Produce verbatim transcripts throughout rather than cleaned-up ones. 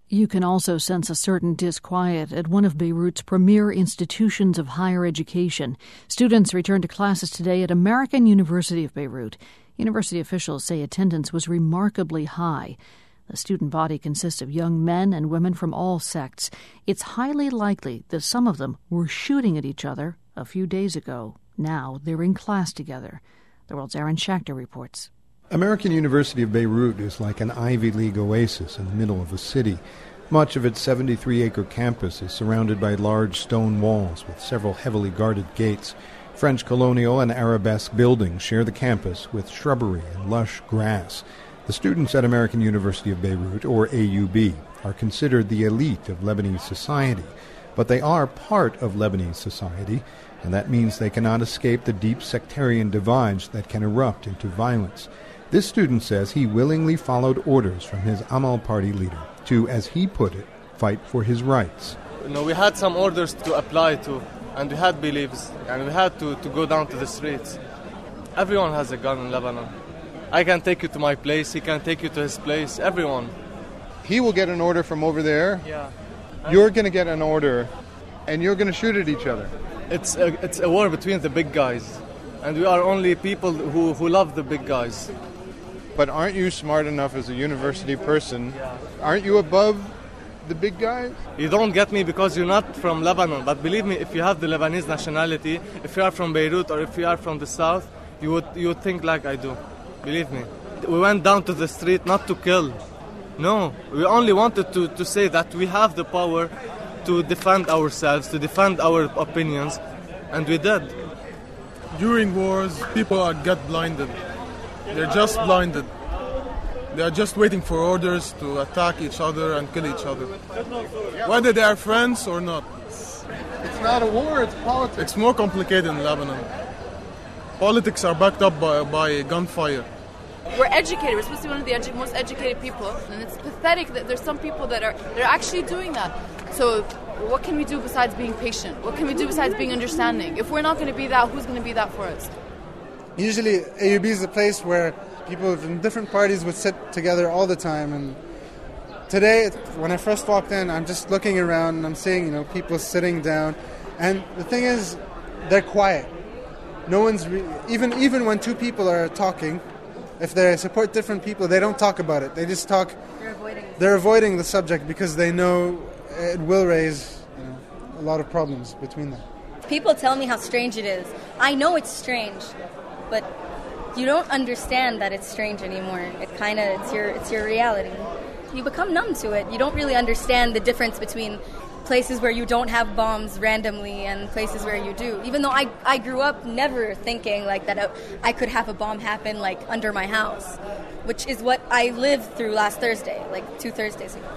You can also sense a certain disquiet at one of Beirut's premier institutions of higher education. Students returned to classes today at American University of Beirut. University officials say attendance was remarkably high. The student body consists of young men and women from all sects. It's highly likely that some of them were shooting at each other a few days ago. Now they're in class together. The World's Aaron Schachter reports. American University of Beirut is like an Ivy League oasis in the middle of a city. Much of its seventy-three acre campus is surrounded by large stone walls with several heavily guarded gates. French colonial and arabesque buildings share the campus with shrubbery and lush grass. The students at American University of Beirut, or A U B, are considered the elite of Lebanese society, but they are part of Lebanese society, and that means they cannot escape the deep sectarian divides that can erupt into violence. This student says he willingly followed orders from his Amal party leader to, as he put it, fight for his rights. You know, we had some orders to apply to, and we had beliefs, and we had to, to go down to the streets. Everyone has a gun in Lebanon. I can take you to my place, he can take you to his place, everyone. He will get an order from over there. Yeah. You're going to get an order, and you're going to shoot at each other. It's a, it's a war between the big guys, and we are only people who, who love the big guys. But aren't you smart enough as a university person? Aren't you above the big guys? You don't get me because you're not from Lebanon. But believe me, if you have the Lebanese nationality, if you are from Beirut or if you are from the south, you would you would think like I do. Believe me. We went down to the street not to kill. No, we only wanted to, to say that we have the power to defend ourselves, to defend our opinions, and we did. During wars, people are get blinded. They're just blinded. They are just waiting for orders to attack each other and kill each other. Whether they are friends or not. It's not a war, it's politics. It's more complicated in Lebanon. Politics are backed up by, by gunfire. We're educated. We're supposed to be one of the edu- most educated people. And it's pathetic that there's some people that are they're actually doing that. So what can we do besides being patient? What can we do besides being understanding? If we're not going to be that, who's going to be that for us? Usually A U B is a place where people from different parties would sit together all the time. And today, when I first walked in, I'm just looking around and I'm seeing, you know, people sitting down. And the thing is, they're quiet. No one's re- even even when two people are talking, if they support different people, they don't talk about it. They just talk. They're avoiding. They're avoiding the subject because they know it will raise, you know, a lot of problems between them. People tell me how strange it is. I know it's strange, but you don't understand that it's strange anymore. It kind of it's your it's your reality. You become numb to it. You don't really understand the difference between places where you don't have bombs randomly and places where you do. Even though I, I grew up never thinking like that I could have a bomb happen like under my house, which is what I lived through last Thursday, like two Thursdays ago.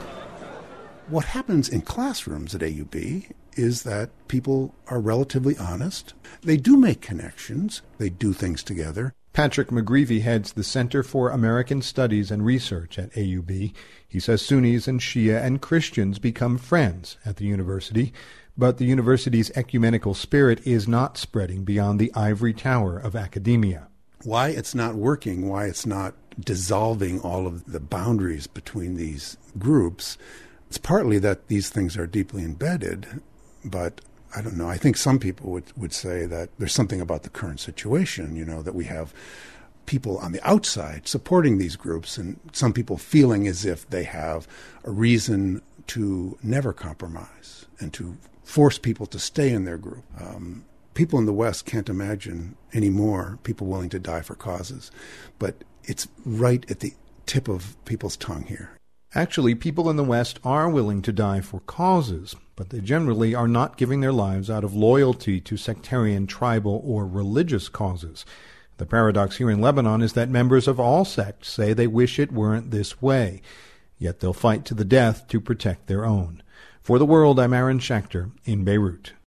What happens in classrooms at A U B is that people are relatively honest. They do make connections. They do things together. Patrick McGreevy heads the Center for American Studies and Research at A U B. He says Sunnis and Shia and Christians become friends at the university, but the university's ecumenical spirit is not spreading beyond the ivory tower of academia. Why it's not working, why it's not dissolving all of the boundaries between these groups, it's partly that these things are deeply embedded, but I don't know. I think some people would, would say that there's something about the current situation, you know, that we have people on the outside supporting these groups and some people feeling as if they have a reason to never compromise and to force people to stay in their group. Um, people in the West can't imagine anymore people willing to die for causes, but it's right at the tip of people's tongue here. Actually, people in the West are willing to die for causes, but they generally are not giving their lives out of loyalty to sectarian, tribal, or religious causes. The paradox here in Lebanon is that members of all sects say they wish it weren't this way, yet they'll fight to the death to protect their own. For The World, I'm Aaron Schachter in Beirut.